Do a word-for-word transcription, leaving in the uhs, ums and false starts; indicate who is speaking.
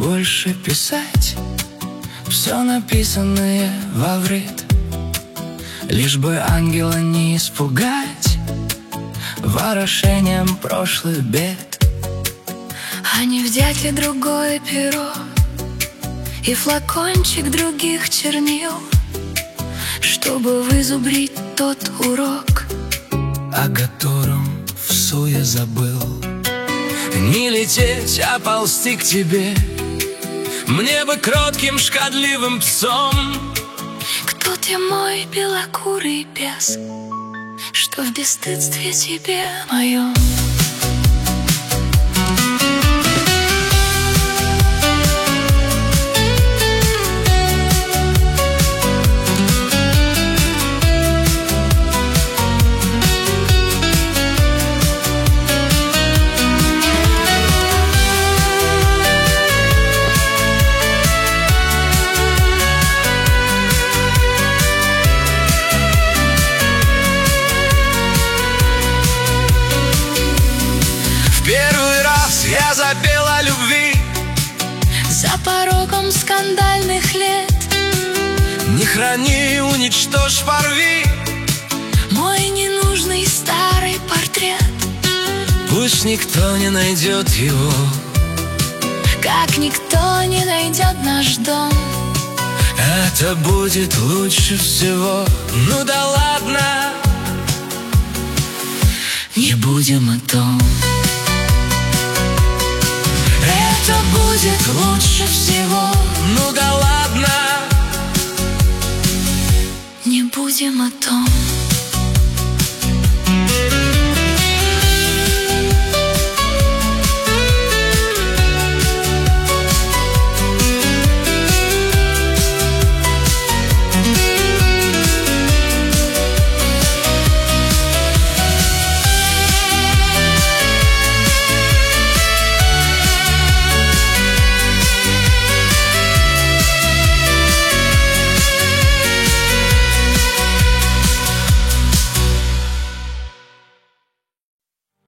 Speaker 1: больше писать все написанное во вред, лишь бы ангела не испугать ворошением прошлых бед.
Speaker 2: А не взять ли другое перо и флакончик других чернил, чтобы вызубрить тот урок,
Speaker 1: о котором в суе забыл? Не лететь, а ползти к тебе, мне бы кротким шкодливым псом.
Speaker 2: Кто ты, мой белокурый бес, что в бесстыдстве тебе моем?
Speaker 1: Я запел о любви
Speaker 2: за порогом скандальных лет.
Speaker 1: Не храни, уничтожь, порви
Speaker 2: мой ненужный старый портрет.
Speaker 1: Пусть никто не найдет его,
Speaker 2: как никто не найдет наш дом.
Speaker 1: Это будет лучше всего. Ну да ладно, не будем о том. Это будет лучше всего. Ну да ладно,
Speaker 2: не будем о том.